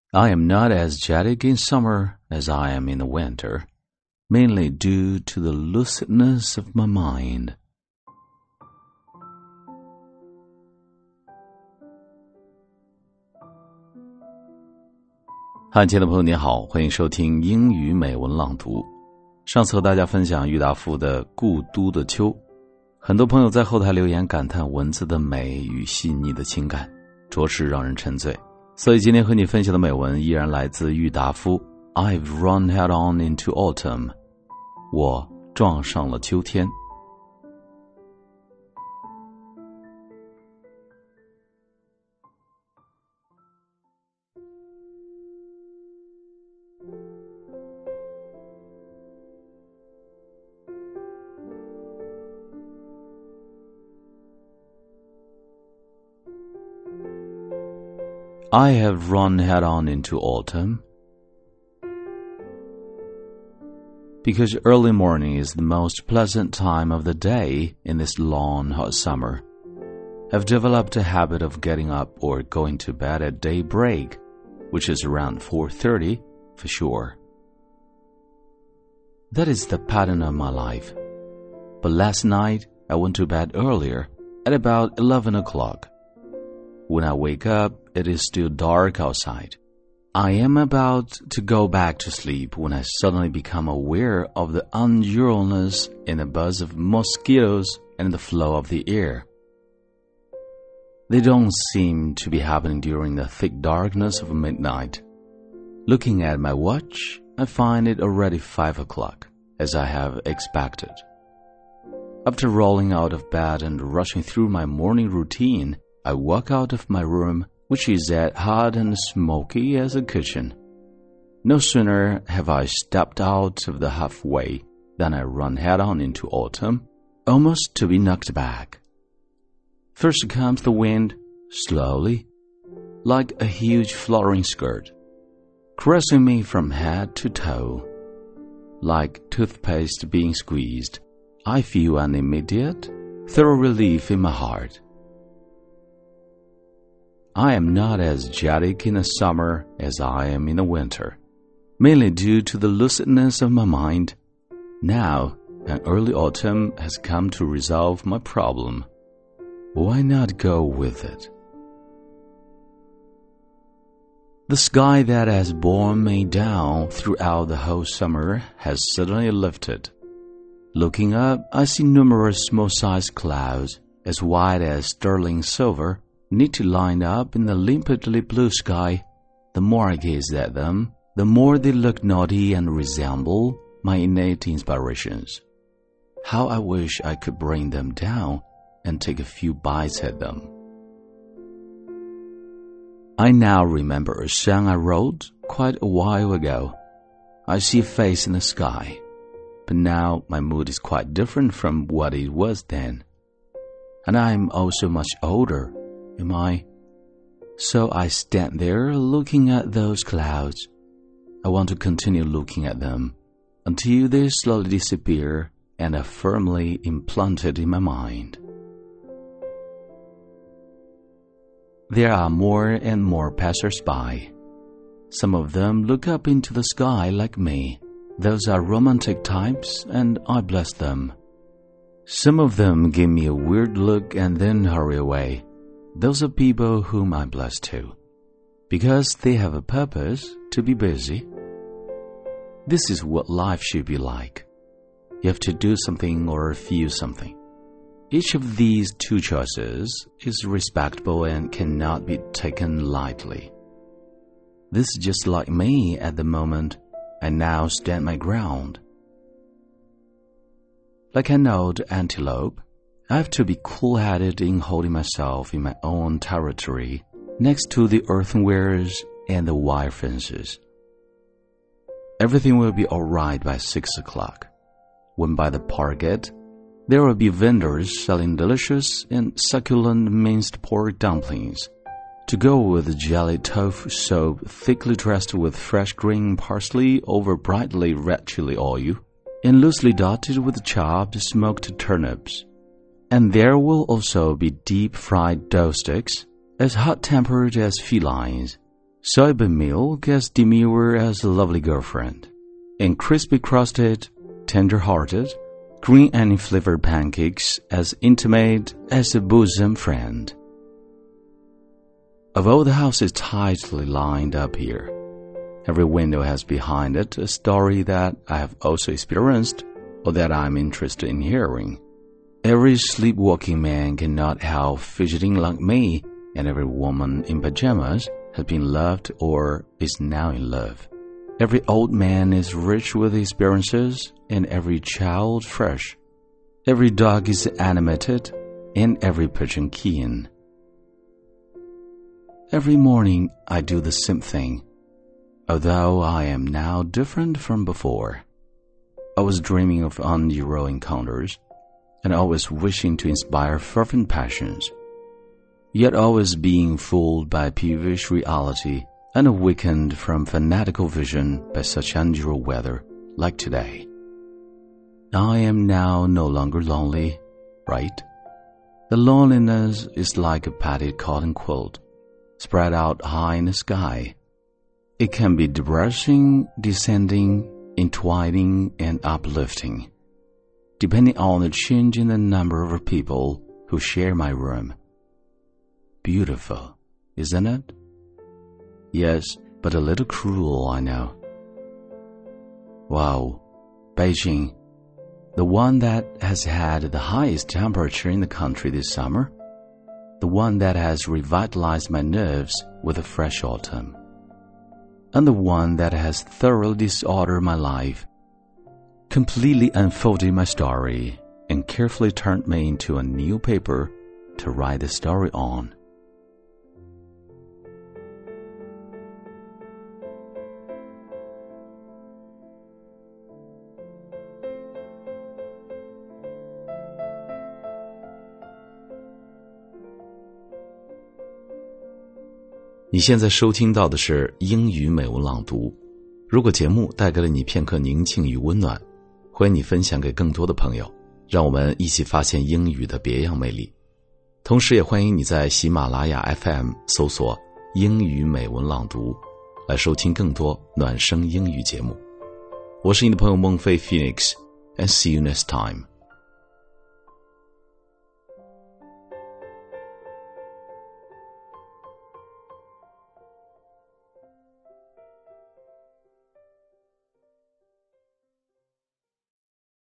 I am not as jaded in summer as I am in the winter, mainly due to the lucidness of my mind. 汉亲的朋友您好，欢迎收听英语美文朗读。上次和大家分享郁达夫的《故都的秋》，很多朋友在后台留言感叹文字的美与细腻的情感，着实让人沉醉。所以今天和你分享的美文依然来自郁达夫 I've run head on into autumn， 我撞上了秋天。I have run head on into autumn because early morning is the most pleasant time of the day in this long hot summer. I've developed a habit of getting up or going to bed at daybreak, which is around 4:30 for sure. That is the pattern of my life. But last night I went to bed earlier at about 11 o'clock. When I wake up, it is still dark outside. I am about to go back to sleep when I suddenly become aware of the unusualness in the buzz of mosquitoes and the flow of the air. They don't seem to be happening during the thick darkness of midnight. Looking at my watch, I find it already 5 o'clock, as I have expected. After rolling out of bed and rushing through my morning routine, I walk out of my room, which is as hot and smoky as a kitchen. No sooner have I stepped out of the halfway than I run head on into autumn, almost to be knocked back. First comes the wind, slowly, like a huge flowering skirt, caressing me from head to toe. Like toothpaste being squeezed, I feel an immediate, thorough relief in my heart. I am not as jaded in the summer as I am in the winter, mainly due to the lucidness of my mind. Now, an early autumn has come to resolve my problem. Why not go with it? The sky that has borne me down throughout the whole summer has suddenly lifted. Looking up, I see numerous small-sized clouds, as white as sterling silver, neatly lined up in the limpidly blue sky. The more I gaze at them, the more they look naughty and resemble my innate inspirations. How I wish I could bring them down and take a few bites at them. I now remember a song I wrote quite a while ago. I see a face in the sky, but now my mood is quite different from what it was then. And I am also much older. Am I? So I stand there looking at those clouds. I want to continue looking at them until they slowly disappear and are firmly implanted in my mind. There are more and more passers-by. Some of them look up into the sky like me. Those are romantic types, and I bless them. Some of them give me a weird look and then hurry away. Those are people whom I bless too, because they have a purpose to be busy. This is what life should be like. You have to do something or feel something. Each of these two choices is respectable and cannot be taken lightly. This is just like me at the moment. I now stand my ground. Like an old antelope, I have to be cool-headed in holding myself in my own territory, next to the earthenwares and the wire fences. Everything will be all right by 6 o'clock, when by the park gate, there will be vendors selling delicious and succulent minced pork dumplings, to go with jelly tofu soup thickly dressed with fresh green parsley over brightly red chili oil, and loosely dotted with chopped smoked turnips. And there will also be deep-fried dough sticks, as hot-tempered as felines, soybean milk as demure as a lovely girlfriend, and crispy-crusted, tender-hearted, green onion-flavored pancakes as intimate as a bosom friend. Of all the houses tightly lined up here, every window has behind it a story that I have also experienced or that I am interested in hearing. Every sleepwalking man cannot help fidgeting like me, and every woman in pajamas has been loved or is now in love. Every old man is rich with experiences, and every child fresh. Every dog is animated, and every pigeon keen. Every morning I do the same thing, although I am now different from before. I was dreaming of unusual encounters, and always wishing to inspire fervent passions, yet always being fooled by peevish reality and awakened from fanatical vision by such unusual weather like today. I am now no longer lonely, right? The loneliness is like a padded cotton quilt spread out high in the sky. It can be depressing, descending, entwining, and uplifting, depending on the change in the number of people who share my room. Beautiful, isn't it? Yes, but a little cruel, I know. Wow, Beijing, the one that has had the highest temperature in the country this summer, the one that has revitalized my nerves with a fresh autumn, and the one that has thoroughly disordered my life, completely unfolded my story, and carefully turned me into a new paper to write the story on. 你现在收听到的是英语美文朗读。如果节目带给了你片刻宁静与温暖，欢迎你分享给更多的朋友，让我们一起发现英语的别样魅力。同时也欢迎你在喜马拉雅 FM 搜索英语美文朗读，来收听更多暖声英语节目。我是你的朋友孟非 Phoenix，and see you next time.